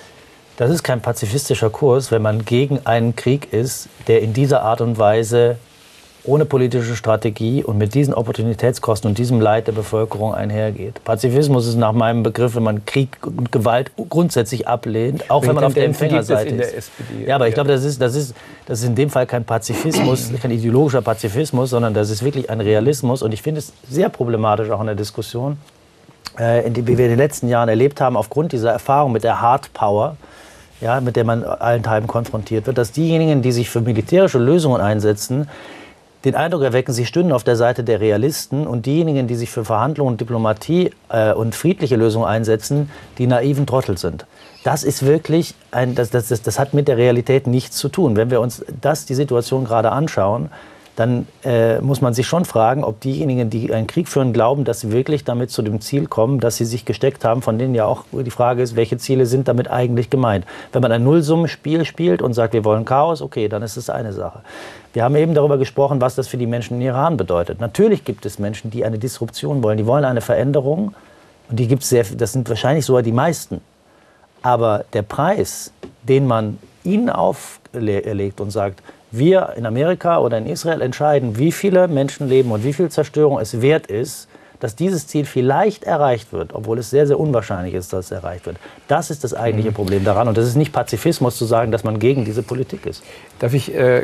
Das ist kein pazifistischer Kurs, wenn man gegen einen Krieg ist, der in dieser Art und Weise ohne politische Strategie und mit diesen Opportunitätskosten und diesem Leid der Bevölkerung einhergeht. Pazifismus ist nach meinem Begriff, wenn man Krieg und Gewalt grundsätzlich ablehnt, auch wenn man auf der Empfängerseite ist. Ja, aber ich glaube, das ist, das ist, das ist in dem Fall kein Pazifismus, kein ideologischer Pazifismus, sondern das ist wirklich ein Realismus. Und ich finde es sehr problematisch auch in der Diskussion, in die, wie wir in den letzten Jahren erlebt haben, aufgrund dieser Erfahrung mit der Hard Power, ja, mit der man allenthalben konfrontiert wird, dass diejenigen, die sich für militärische Lösungen einsetzen, den Eindruck erwecken, sie stünden auf der Seite der Realisten, und diejenigen, die sich für Verhandlungen und Diplomatie äh, und friedliche Lösungen einsetzen, die naiven Trottel sind. Das ist wirklich, ein, das, das, das, das hat mit der Realität nichts zu tun. Wenn wir uns das, die Situation gerade anschauen, dann äh, muss man sich schon fragen, ob diejenigen, die einen Krieg führen, glauben, dass sie wirklich damit zu dem Ziel kommen, das sie sich gesteckt haben, von denen ja auch die Frage ist, welche Ziele sind damit eigentlich gemeint. Wenn man ein Nullsummenspiel spielt und sagt, wir wollen Chaos, okay, dann ist es eine Sache. Wir haben eben darüber gesprochen, was das für die Menschen im Iran bedeutet. Natürlich gibt es Menschen, die eine Disruption wollen, die wollen eine Veränderung, und die gibt es sehr, das sind wahrscheinlich sogar die meisten. Aber der Preis, den man ihnen auferlegt und sagt, wir in Amerika oder in Israel entscheiden, wie viele Menschenleben und wie viel Zerstörung es wert ist, dass dieses Ziel vielleicht erreicht wird, obwohl es sehr, sehr unwahrscheinlich ist, dass es erreicht wird. Das ist das eigentliche Problem daran. Und das ist nicht Pazifismus zu sagen, dass man gegen diese Politik ist. Darf ich... Äh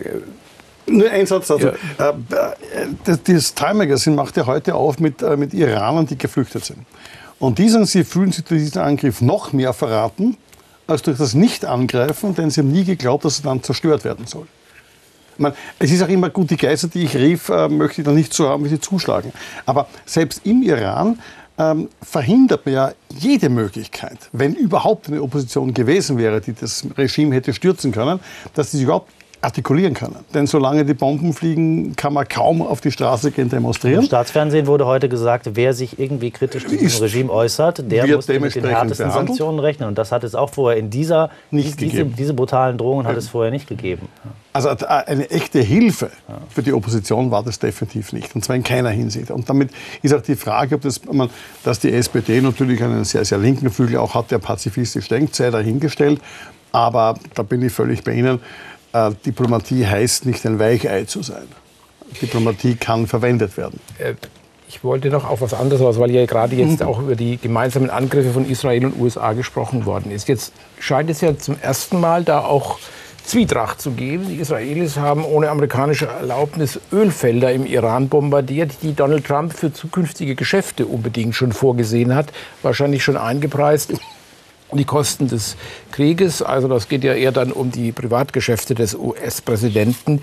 Nur ein Satz dazu. Ja. Das, das Time Magazine macht ja heute auf mit, mit Iranern, die geflüchtet sind. Und diesen, sie fühlen sich durch diesen Angriff noch mehr verraten, als durch das Nicht-Angreifen, denn sie haben nie geglaubt, dass es dann zerstört werden soll. Ich meine, es ist auch immer gut, die Geister, die ich rief, äh, möchte ich dann nicht so haben, wie sie zuschlagen. Aber selbst im Iran ähm, verhindert man ja jede Möglichkeit, wenn überhaupt eine Opposition gewesen wäre, die das Regime hätte stürzen können, dass sie sich überhaupt artikulieren können. Denn solange die Bomben fliegen, kann man kaum auf die Straße gehen demonstrieren. Im Staatsfernsehen wurde heute gesagt, wer sich irgendwie kritisch zu diesem Regime äußert, der muss mit den härtesten behandelt. Sanktionen rechnen. Und das hat es auch vorher in dieser, nicht diese, diese brutalen Drohungen hat es vorher nicht gegeben. Also eine echte Hilfe für die Opposition war das definitiv nicht. Und zwar in keiner Hinsicht. Und damit ist auch die Frage, ob das, dass die S P D natürlich einen sehr, sehr linken Flügel auch hat, der pazifistisch denkt, sei dahingestellt. Aber da bin ich völlig bei Ihnen. Äh, Diplomatie heißt nicht ein Weichei zu sein. Diplomatie kann verwendet werden. Äh, ich wollte noch auf was anderes, weil ja gerade jetzt auch über die gemeinsamen Angriffe von Israel und U S A gesprochen worden ist. Jetzt scheint es ja zum ersten Mal da auch Zwietracht zu geben. Die Israelis haben ohne amerikanische Erlaubnis Ölfelder im Iran bombardiert, die Donald Trump für zukünftige Geschäfte unbedingt schon vorgesehen hat, wahrscheinlich schon eingepreist die Kosten des Krieges. Also das geht ja eher dann um die Privatgeschäfte des U S-Präsidenten.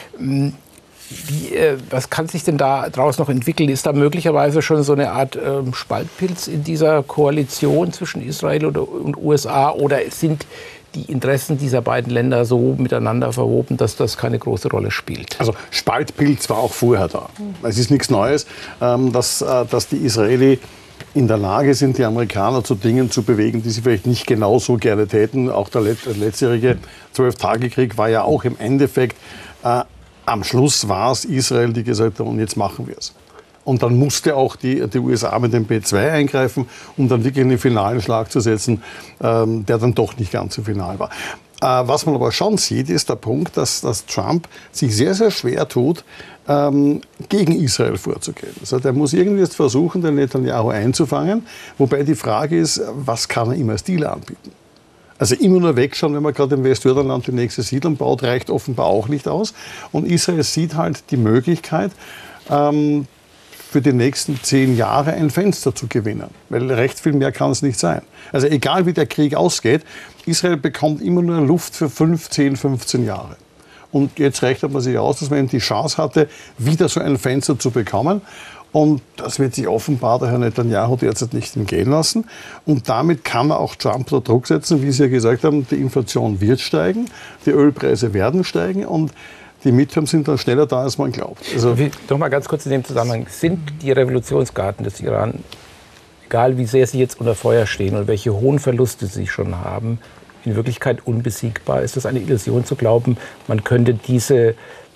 Wie, äh, was kann sich denn da daraus noch entwickeln? Ist da möglicherweise schon so eine Art ähm, Spaltpilz in dieser Koalition zwischen Israel und, und U S A? Oder sind die Interessen dieser beiden Länder so miteinander verwoben, dass das keine große Rolle spielt? Also Spaltpilz war auch vorher da. Es ist nichts Neues, ähm, dass, äh, dass die Israeli in der Lage sind, die Amerikaner zu Dingen zu bewegen, die sie vielleicht nicht genauso gerne täten. Auch der letztjährige Zwölf-Tage-Krieg war ja auch im Endeffekt, äh, am Schluss war es Israel, die gesagt haben, und jetzt machen wir es. Und dann musste auch die, die U S A mit dem B zwei eingreifen, um dann wirklich einen finalen Schlag zu setzen, ähm, der dann doch nicht ganz so final war. Äh, was man aber schon sieht, ist der Punkt, dass, dass Trump sich sehr, sehr schwer tut, ähm, gegen Israel vorzugehen. Also der muss irgendwie jetzt versuchen, den Netanyahu einzufangen, wobei die Frage ist, was kann er ihm als Deal anbieten? Also immer nur wegschauen, wenn man gerade im Westjordanland die nächste Siedlung baut, reicht offenbar auch nicht aus. Und Israel sieht halt die Möglichkeit, ähm, für die nächsten zehn Jahre ein Fenster zu gewinnen. Weil recht viel mehr kann es nicht sein. Also egal wie der Krieg ausgeht, Israel bekommt immer nur Luft für fünf, zehn, fünfzehn Jahre. Und jetzt rechnet man sich aus, dass man die Chance hatte, wieder so ein Fenster zu bekommen. Und das wird sich offenbar der Herr Netanyahu derzeit nicht entgehen lassen. Und damit kann er auch Trump unter Druck setzen, wie Sie ja gesagt haben, die Inflation wird steigen, die Ölpreise werden steigen und die Midterms sind dann schneller da, als man glaubt. Also, noch mal ganz kurz in dem Zusammenhang. Sind die Revolutionsgarden des Iran, egal wie sehr sie jetzt unter Feuer stehen und welche hohen Verluste sie schon haben, in Wirklichkeit unbesiegbar? Ist das eine Illusion zu glauben, man könnte diese,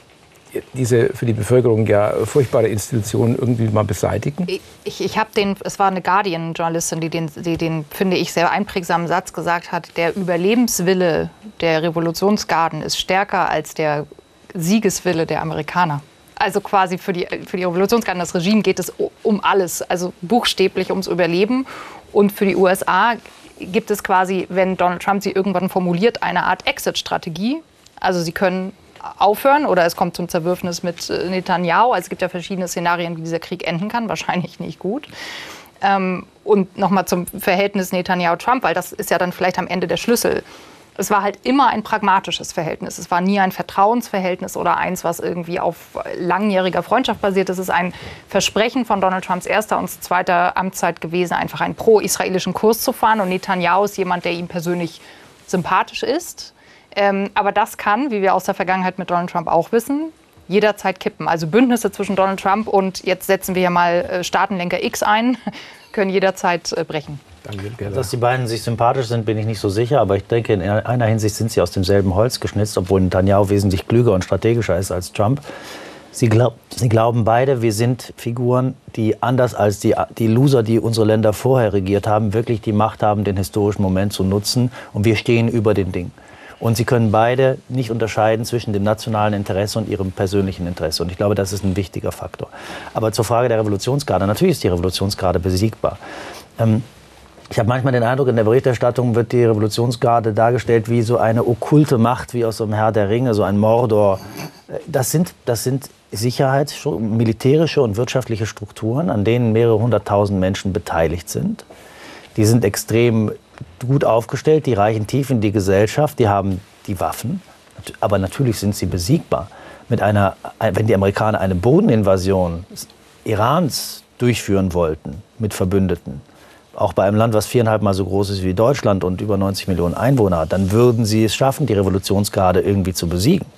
diese für die Bevölkerung ja furchtbare Institution irgendwie mal beseitigen? Ich, ich habe den, es war eine Guardian-Journalistin, die den, die den, finde ich, sehr einprägsamen Satz gesagt hat, der Überlebenswille der Revolutionsgarden ist stärker als der Siegeswille der Amerikaner. Also quasi für die, für die Revolutionsgarden, das Regime geht es um alles, also buchstäblich ums Überleben. Und für die U S A gibt es quasi, wenn Donald Trump sie irgendwann formuliert, eine Art Exit-Strategie. Also sie können aufhören oder es kommt zum Zerwürfnis mit Netanyahu. Also es gibt ja verschiedene Szenarien, wie dieser Krieg enden kann, wahrscheinlich nicht gut. Ähm, und nochmal zum Verhältnis Netanyahu-Trump, weil das ist ja dann vielleicht am Ende der Schlüssel. Es war halt immer ein pragmatisches Verhältnis. Es war nie ein Vertrauensverhältnis oder eins, was irgendwie auf langjähriger Freundschaft basiert. Es ist ein Versprechen von Donald Trumps erster und zweiter Amtszeit gewesen, einfach einen pro-israelischen Kurs zu fahren. Und Netanyahu ist jemand, der ihm persönlich sympathisch ist. Ähm, aber das kann, wie wir aus der Vergangenheit mit Donald Trump auch wissen, jederzeit kippen. Also Bündnisse zwischen Donald Trump und jetzt setzen wir hier mal Staatenlenker X ein, können jederzeit äh, brechen. Dass die beiden sich sympathisch sind, bin ich nicht so sicher. Aber ich denke, in einer Hinsicht sind sie aus demselben Holz geschnitzt, obwohl Netanyahu wesentlich klüger und strategischer ist als Trump. Sie, glaub, sie glauben beide, wir sind Figuren, die anders als die, die Loser, die unsere Länder vorher regiert haben, wirklich die Macht haben, den historischen Moment zu nutzen. Und wir stehen über den Ding. Und sie können beide nicht unterscheiden zwischen dem nationalen Interesse und ihrem persönlichen Interesse. Und ich glaube, das ist ein wichtiger Faktor. Aber zur Frage der Revolutionsgarde. Natürlich ist die Revolutionsgarde besiegbar. Ähm, Ich habe manchmal den Eindruck, in der Berichterstattung wird die Revolutionsgarde dargestellt wie so eine okkulte Macht, wie aus so einem Herr der Ringe, so ein Mordor. Das sind, das sind Sicherheits-, militärische und wirtschaftliche Strukturen, an denen mehrere hunderttausend Menschen beteiligt sind. Die sind extrem gut aufgestellt, die reichen tief in die Gesellschaft, die haben die Waffen. Aber natürlich sind sie besiegbar. Mit einer, wenn die Amerikaner eine Bodeninvasion Irans durchführen wollten mit Verbündeten, auch bei einem Land, was viereinhalb Mal so groß ist wie Deutschland und über neunzig Millionen Einwohner hat, dann würden sie es schaffen, die Revolutionsgarde irgendwie zu besiegen.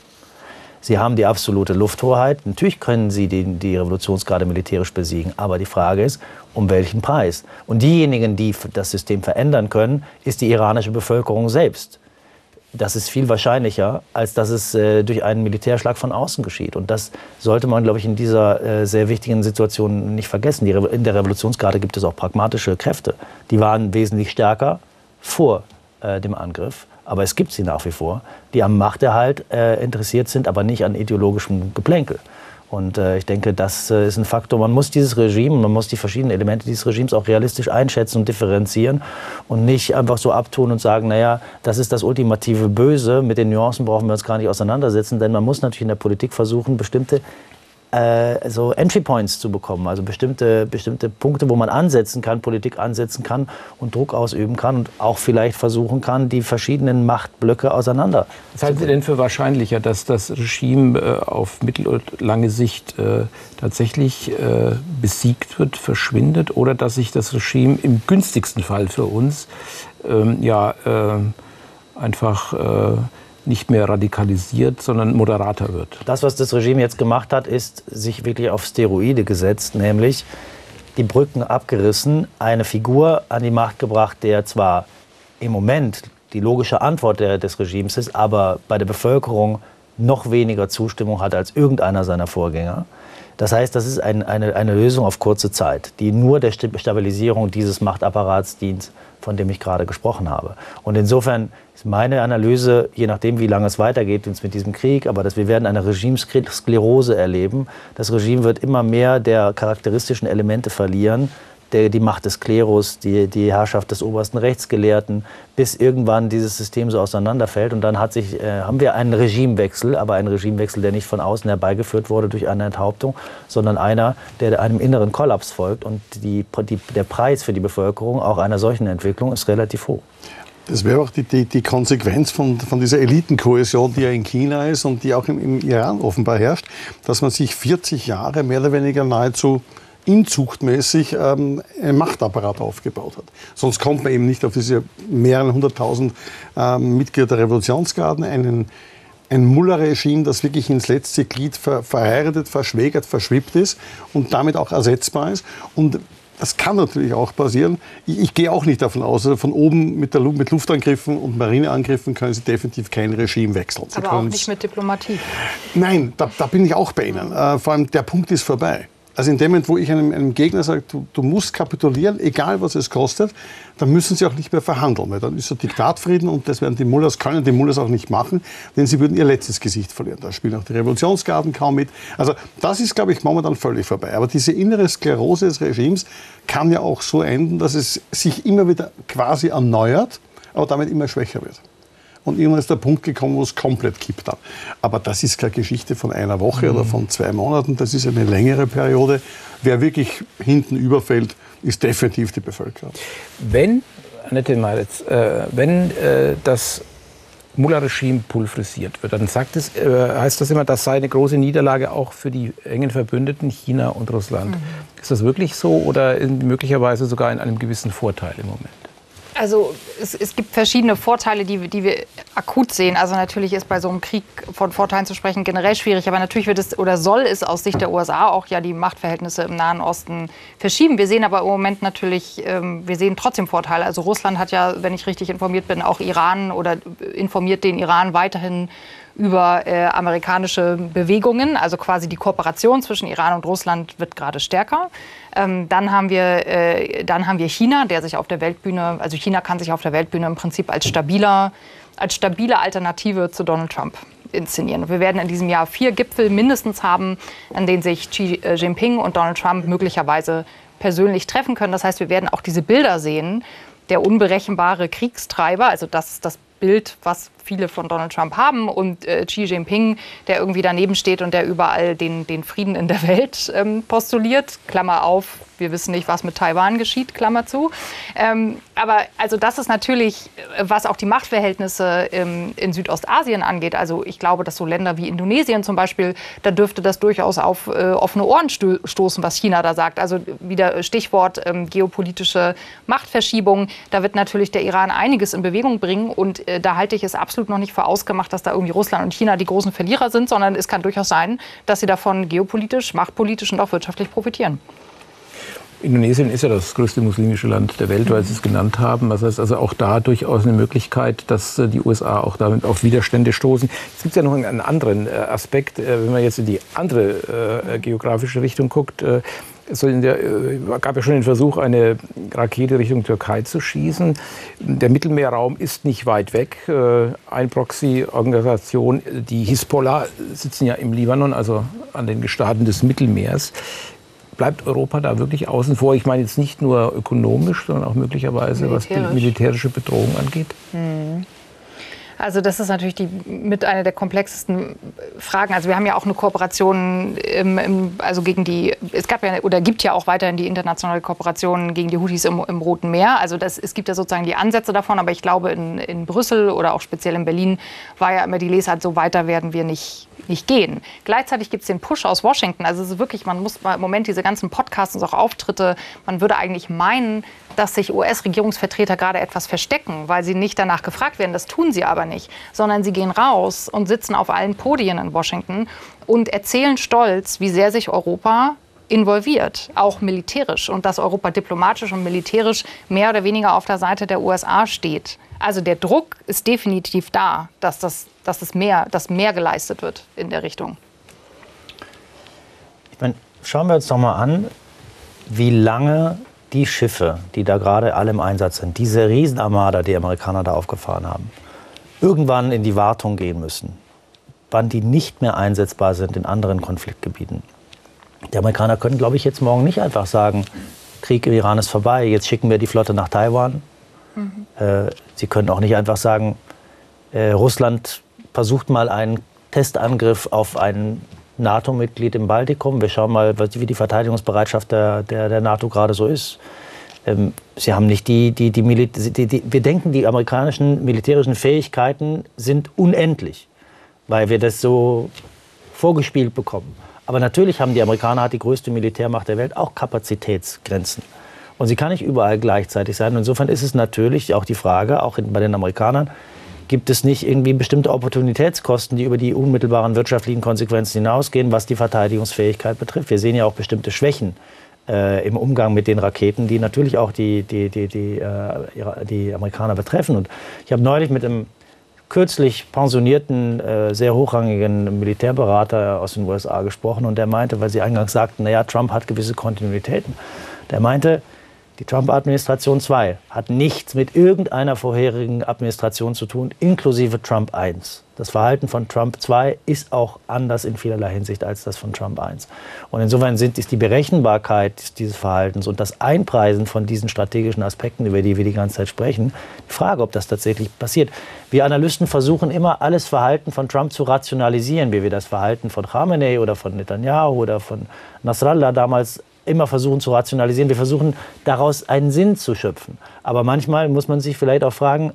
Sie haben die absolute Lufthoheit. Natürlich können sie die, die Revolutionsgarde militärisch besiegen. Aber die Frage ist, um welchen Preis? Und diejenigen, die das System verändern können, ist die iranische Bevölkerung selbst. Das ist viel wahrscheinlicher, als dass es äh, durch einen Militärschlag von außen geschieht. Und das sollte man, glaube ich, in dieser äh, sehr wichtigen Situation nicht vergessen. Die Re- in der Revolutionsgarde gibt es auch pragmatische Kräfte. Die waren wesentlich stärker vor äh, dem Angriff. Aber es gibt sie nach wie vor, die am Machterhalt äh, interessiert sind, aber nicht an ideologischem Geplänkel. Und äh, ich denke, das äh, ist ein Faktor. Man muss dieses Regime, man muss die verschiedenen Elemente dieses Regimes auch realistisch einschätzen und differenzieren und nicht einfach so abtun und sagen, naja, das ist das ultimative Böse, mit den Nuancen brauchen wir uns gar nicht auseinandersetzen, denn man muss natürlich in der Politik versuchen, bestimmte äh, so Entry Points zu bekommen, also bestimmte, bestimmte Punkte, wo man ansetzen kann, Politik ansetzen kann und Druck ausüben kann und auch vielleicht versuchen kann, die verschiedenen Machtblöcke auseinander. Was halten Sie denn für wahrscheinlicher, dass das Regime äh, auf mittel- und lange Sicht äh, tatsächlich äh, besiegt wird, verschwindet, oder dass sich das Regime im günstigsten Fall für uns ähm, ja, äh, einfach äh, nicht mehr radikalisiert, sondern moderater wird? Das, was das Regime jetzt gemacht hat, ist sich wirklich auf Steroide gesetzt, nämlich die Brücken abgerissen, eine Figur an die Macht gebracht, der zwar im Moment die logische Antwort der, des Regimes ist, aber bei der Bevölkerung noch weniger Zustimmung hat als irgendeiner seiner Vorgänger. Das heißt, das ist ein, eine, eine Lösung auf kurze Zeit, die nur der Stabilisierung dieses Machtapparats dient, von dem ich gerade gesprochen habe. Und insofern ist meine Analyse, je nachdem, wie lange es weitergeht jetzt mit diesem Krieg, aber dass wir werden eine Regimesklerose erleben. Das Regime wird immer mehr der charakteristischen Elemente verlieren, der, die Macht des Klerus, die, die Herrschaft des obersten Rechtsgelehrten, bis irgendwann dieses System so auseinanderfällt. Und dann hat sich, äh, haben wir einen Regimewechsel, aber einen Regimewechsel, der nicht von außen herbeigeführt wurde durch eine Enthauptung, sondern einer, der einem inneren Kollaps folgt. Und die, die, der Preis für die Bevölkerung auch einer solchen Entwicklung ist relativ hoch. Das wäre auch die, die, die Konsequenz von, von dieser Elitenkohäsion, die ja in China ist und die auch im, im Iran offenbar herrscht, dass man sich vierzig Jahre mehr oder weniger nahezu inzuchtmäßig ähm, einen Machtapparat aufgebaut hat. Sonst kommt man eben nicht auf diese mehreren hunderttausend ähm, Mitglieder der Revolutionsgarden, einen, ein Mullah-Regime, das wirklich ins letzte Glied ver, verheiratet, verschwägert, verschwippt ist und damit auch ersetzbar ist. Und das kann natürlich auch passieren. Ich, ich gehe auch nicht davon aus, also von oben mit, der, mit Luftangriffen und Marineangriffen können Sie definitiv kein Regime wechseln. Sie aber auch nicht mit Diplomatie. Nein, da, da bin ich auch bei Ihnen. Äh, vor allem der Punkt ist vorbei. Also in dem Moment, wo ich einem, einem Gegner sage, du, du musst kapitulieren, egal was es kostet, dann müssen sie auch nicht mehr verhandeln. Weil dann ist so Diktatfrieden und das werden die Mullahs, können die Mullahs auch nicht machen, denn sie würden ihr letztes Gesicht verlieren. Da spielen auch die Revolutionsgarden kaum mit. Also das ist, glaube ich, momentan völlig vorbei. Aber diese innere Sklerose des Regimes kann ja auch so enden, dass es sich immer wieder quasi erneuert, aber damit immer schwächer wird. Und irgendwann ist der Punkt gekommen, wo es komplett kippt hat. Aber das ist keine Geschichte von einer Woche mhm. oder von zwei Monaten. Das ist eine längere Periode. Wer wirklich hinten überfällt, ist definitiv die Bevölkerung. Wenn, Annette Meiritz, äh, wenn äh, das Mullah-Regime pulverisiert wird, dann sagt es, äh, heißt das immer, das sei eine große Niederlage auch für die engen Verbündeten China und Russland. Mhm. Ist das wirklich so oder möglicherweise sogar in einem gewissen Vorteil im Moment? Also es, es gibt verschiedene Vorteile, die, die wir akut sehen. Also natürlich ist bei so einem Krieg von Vorteilen zu sprechen generell schwierig. Aber natürlich wird es oder soll es aus Sicht der U S A auch ja die Machtverhältnisse im Nahen Osten verschieben. Wir sehen aber im Moment natürlich, ähm, wir sehen trotzdem Vorteile. Also Russland hat ja, wenn ich richtig informiert bin, auch Iran oder informiert den Iran weiterhin über äh, amerikanische Bewegungen. Also quasi die Kooperation zwischen Iran und Russland wird gerade stärker. Ähm, dann haben wir, äh, dann haben wir China, der sich auf der Weltbühne, also China kann sich auf der Weltbühne im Prinzip als stabiler, als stabile Alternative zu Donald Trump inszenieren. Wir werden in diesem Jahr vier Gipfel mindestens haben, an denen sich Xi Jinping und Donald Trump möglicherweise persönlich treffen können. Das heißt, wir werden auch diese Bilder sehen, der unberechenbare Kriegstreiber, also das ist das Bild, was viele von Donald Trump haben, und äh, Xi Jinping, der irgendwie daneben steht und der überall den, den Frieden in der Welt ähm, postuliert, Klammer auf, wir wissen nicht, was mit Taiwan geschieht, Klammer zu. Ähm, aber also das ist natürlich, was auch die Machtverhältnisse ähm, in Südostasien angeht. Also ich glaube, dass so Länder wie Indonesien zum Beispiel, da dürfte das durchaus auf äh, offene Ohren sto- stoßen, was China da sagt. Also wieder Stichwort ähm, geopolitische Machtverschiebung. Da wird natürlich der Iran einiges in Bewegung bringen und äh, da halte ich es absolut noch nicht für ausgemacht, dass da irgendwie Russland und China die großen Verlierer sind, sondern es kann durchaus sein, dass sie davon geopolitisch, machtpolitisch und auch wirtschaftlich profitieren. Indonesien ist ja das größte muslimische Land der Welt, weil Sie es genannt haben. Das heißt also auch da durchaus eine Möglichkeit, dass die U S A auch damit auf Widerstände stoßen. Es gibt ja noch einen anderen Aspekt, wenn man jetzt in die andere äh, geografische Richtung guckt. Äh, es gab ja schon den Versuch, eine Rakete Richtung Türkei zu schießen. Der Mittelmeerraum ist nicht weit weg. Äh, eine Proxy-Organisation, die Hisbollah, sitzen ja im Libanon, also an den Gestaden des Mittelmeers. Bleibt Europa da wirklich außen vor? Ich meine jetzt nicht nur ökonomisch, sondern auch möglicherweise, was die militärische Bedrohung angeht. Hm. Also das ist natürlich die, mit einer der komplexesten Fragen. Also wir haben ja auch eine Kooperation im, im, also gegen die, es gab ja oder gibt ja auch weiterhin die internationale Kooperation gegen die Houthis im, im Roten Meer. Also das, es gibt ja sozusagen die Ansätze davon, aber ich glaube in, in Brüssel oder auch speziell in Berlin war ja immer die Lesart, so weiter werden wir nicht, nicht gehen. Gleichzeitig gibt es den Push aus Washington. Also es ist wirklich, man muss mal im Moment diese ganzen Podcasts und auch Auftritte, man würde eigentlich meinen, dass sich U S-Regierungsvertreter gerade etwas verstecken, weil sie nicht danach gefragt werden. Das tun sie aber nicht, sondern sie gehen raus und sitzen auf allen Podien in Washington und erzählen stolz, wie sehr sich Europa involviert, auch militärisch, und dass Europa diplomatisch und militärisch mehr oder weniger auf der Seite der U S A steht. Also der Druck ist definitiv da, dass, das, dass, das mehr, dass mehr geleistet wird in der Richtung. Ich meine, schauen wir uns doch mal an, wie lange die Schiffe, die da gerade alle im Einsatz sind, diese Riesenarmada, die Amerikaner da aufgefahren haben, irgendwann in die Wartung gehen müssen, wann die nicht mehr einsetzbar sind in anderen Konfliktgebieten. Die Amerikaner können, glaube ich, jetzt morgen nicht einfach sagen, Krieg im Iran ist vorbei, jetzt schicken wir die Flotte nach Taiwan. Mhm. Äh, sie können auch nicht einfach sagen, äh, Russland versucht mal einen Testangriff auf einen NATO-Mitglied im Baltikum. Wir schauen mal, wie die Verteidigungsbereitschaft der, der, der NATO gerade so ist. Ähm, sie haben nicht die, die, die, Mil die, die, wir denken, die amerikanischen militärischen Fähigkeiten sind unendlich, weil wir das so vorgespielt bekommen. Aber natürlich haben die Amerikaner, hat die größte Militärmacht der Welt, auch Kapazitätsgrenzen. Und sie kann nicht überall gleichzeitig sein. Insofern ist es natürlich auch die Frage, auch bei den Amerikanern, gibt es nicht irgendwie bestimmte Opportunitätskosten, die über die unmittelbaren wirtschaftlichen Konsequenzen hinausgehen, was die Verteidigungsfähigkeit betrifft. Wir sehen ja auch bestimmte Schwächen äh, im Umgang mit den Raketen, die natürlich auch die, die, die, die, äh, die Amerikaner betreffen. Und ich habe neulich mit einem kürzlich pensionierten, äh, sehr hochrangigen Militärberater aus den U S A gesprochen, und der meinte, weil Sie eingangs sagten, naja, Trump hat gewisse Kontinuitäten, der meinte, die Trump-Administration zwei hat nichts mit irgendeiner vorherigen Administration zu tun, inklusive Trump eins. Das Verhalten von Trump zwei ist auch anders in vielerlei Hinsicht als das von Trump eins. Und insofern sind, ist die Berechenbarkeit dieses Verhaltens und das Einpreisen von diesen strategischen Aspekten, über die wir die ganze Zeit sprechen, die Frage, ob das tatsächlich passiert. Wir Analysten versuchen immer, alles Verhalten von Trump zu rationalisieren, wie wir das Verhalten von Khamenei oder von Netanyahu oder von Nasrallah damals immer versuchen zu rationalisieren. Wir versuchen, daraus einen Sinn zu schöpfen. Aber manchmal muss man sich vielleicht auch fragen,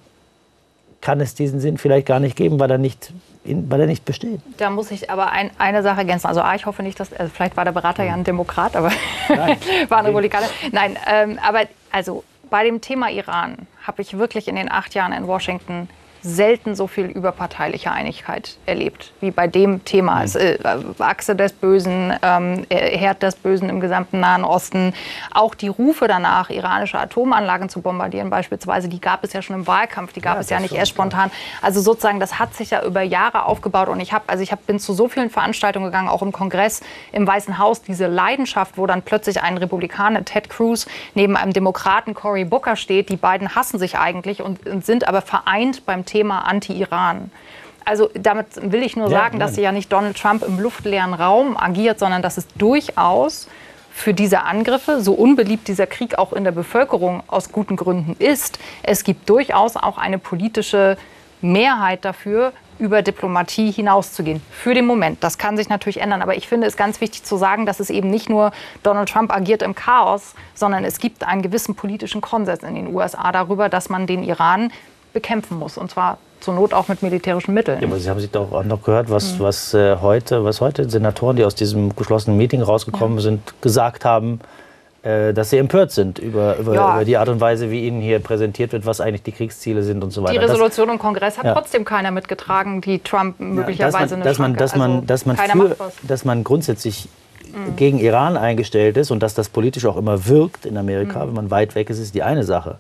kann es diesen Sinn vielleicht gar nicht geben, weil er nicht, weil er nicht besteht. Da muss ich aber ein, eine Sache ergänzen. Also A, ich hoffe nicht, dass, also vielleicht war der Berater ja ein Demokrat, aber war ein Republikaner. Nein, ähm, aber also bei dem Thema Iran habe ich wirklich in den acht Jahren in Washington selten so viel überparteiliche Einigkeit erlebt wie bei dem Thema. Mhm. Es, äh, Achse des Bösen, ähm, Herd des Bösen im gesamten Nahen Osten. Auch die Rufe danach, iranische Atomanlagen zu bombardieren beispielsweise, die gab es ja schon im Wahlkampf, die gab ja, es ja nicht erst spontan. Also sozusagen, das hat sich ja über Jahre aufgebaut. Und ich, hab, also ich hab, bin zu so vielen Veranstaltungen gegangen, auch im Kongress, im Weißen Haus, diese Leidenschaft, wo dann plötzlich ein Republikaner, Ted Cruz, neben einem Demokraten, Cory Booker, steht. Die beiden hassen sich eigentlich und, und sind aber vereint beim Thema Thema Anti-Iran. Also damit will ich nur ja, sagen, nein. dass ja nicht Donald Trump im luftleeren Raum agiert, sondern dass es durchaus für diese Angriffe, so unbeliebt dieser Krieg auch in der Bevölkerung aus guten Gründen ist, es gibt durchaus auch eine politische Mehrheit dafür, über Diplomatie hinauszugehen. Für den Moment. Das kann sich natürlich ändern. Aber ich finde es ganz wichtig zu sagen, dass es eben nicht nur Donald Trump agiert im Chaos, sondern es gibt einen gewissen politischen Konsens in den U S A darüber, dass man den Iran bekämpfen muss, und zwar zur Not auch mit militärischen Mitteln. Ja, aber Sie haben sich doch auch noch gehört, was, mhm. was, äh, heute, was heute Senatoren, die aus diesem geschlossenen Meeting rausgekommen ja. sind, gesagt haben, äh, dass sie empört sind über, über, ja. über die Art und Weise, wie ihnen hier präsentiert wird, was eigentlich die Kriegsziele sind und so weiter. Die Resolution das, im Kongress hat ja. trotzdem keiner mitgetragen, die Trump möglicherweise ja, dass man, eine dass man, also dass man, dass man, für, dass man grundsätzlich mhm. gegen Iran eingestellt ist und dass das politisch auch immer wirkt in Amerika, mhm. wenn man weit weg ist, ist die eine Sache.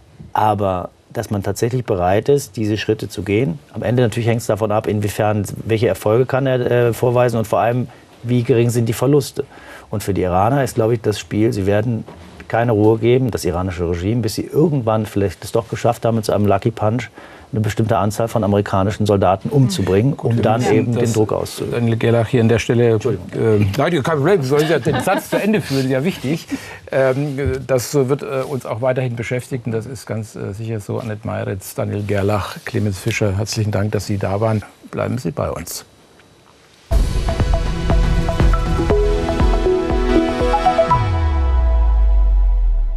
Aber dass man tatsächlich bereit ist, diese Schritte zu gehen. Am Ende natürlich hängt es davon ab, inwiefern, welche Erfolge kann er äh, vorweisen und vor allem, wie gering sind die Verluste. Und für die Iraner ist, glaube ich, das Spiel, sie werden keine Ruhe geben, das iranische Regime, bis sie irgendwann vielleicht es doch geschafft haben, mit so einem Lucky Punch eine bestimmte Anzahl von amerikanischen Soldaten umzubringen, um dann ja, eben das, den Druck auszuüben. Daniel Gerlach hier an der Stelle. Äh, nein, kein Problem, Sie sollen ja den Satz zu Ende führen, sehr wichtig. Ähm, das wird äh, uns auch weiterhin beschäftigen, das ist ganz äh, sicher so. Annette Meiritz, Daniel Gerlach, Clemens Fischer, herzlichen Dank, dass Sie da waren. Bleiben Sie bei uns.